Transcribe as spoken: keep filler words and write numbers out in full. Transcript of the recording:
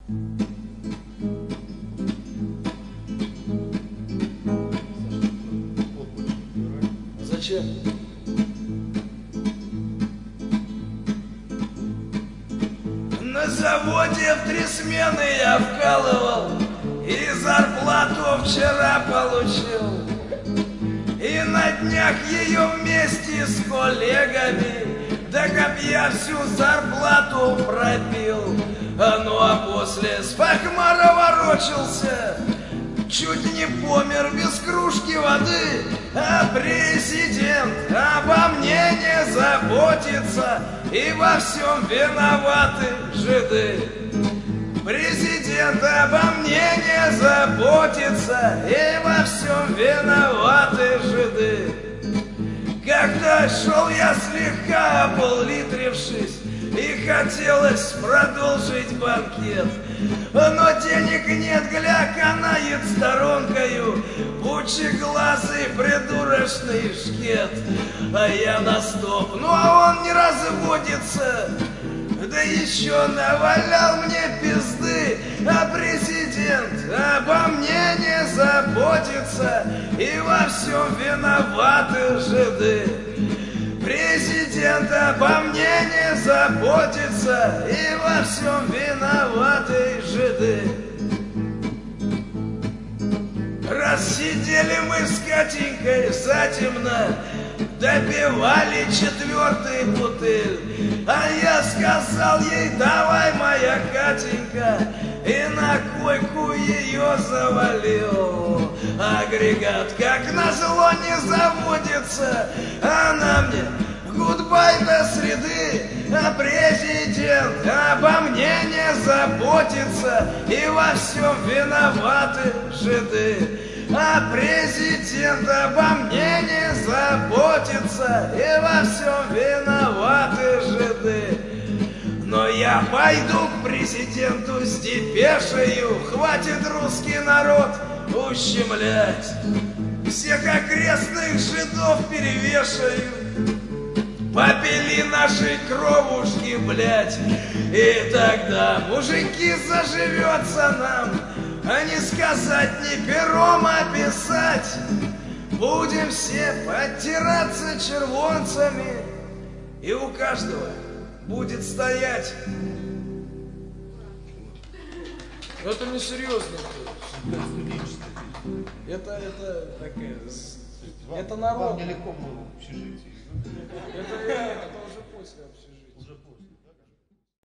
Зачем? На заводе в три смены я вкалывал, и зарплату вчера получил. И на днях ее вместе с коллегами до копья всю зарплату пропил. Ну а после с похмара ворочался, чуть не помер без кружки воды. А президент обо мне не заботится, и во всем виноваты жиды. Президент обо мне не заботится, и во всем виноваты жиды. Когда шел я слегка облитрившись, и хотелось продолжить банкет, но денег нет, гля, канает сторонкою пучеглазый придурочный шкет. А я на стоп, ну а он не разводится, да еще навалял мне пизды. А президент обо мне не заботится, и во всем виноваты жиды. Президент обо мне не заботится, и во всем виноваты жиды. Рассидели мы с Катенькой затемно, допивали четвертый бутыль. А я сказал ей: давай, моя Катенька, и на койку ее завалил. Агрегат, как назло, не заводится, она мне: гудбай до среды. А президент обо мне не заботится, и во всем виноваты жиды. А президент обо мне не заботится, и во всем виноваты жиды. Но я пойду к президенту с депешею, хватит русский народ ущемлять, всех окрестных жидов перевешаю, попили наши кровушки, блядь. И тогда, мужики, заживется нам, а не сказать, не пером описать. Будем все подтираться червонцами, и у каждого будет стоять. Но это не серьезно. Это, это такая... Вам, это народ. Вам нелегко было в общежитии. Это, это уже после общежития. Уже после.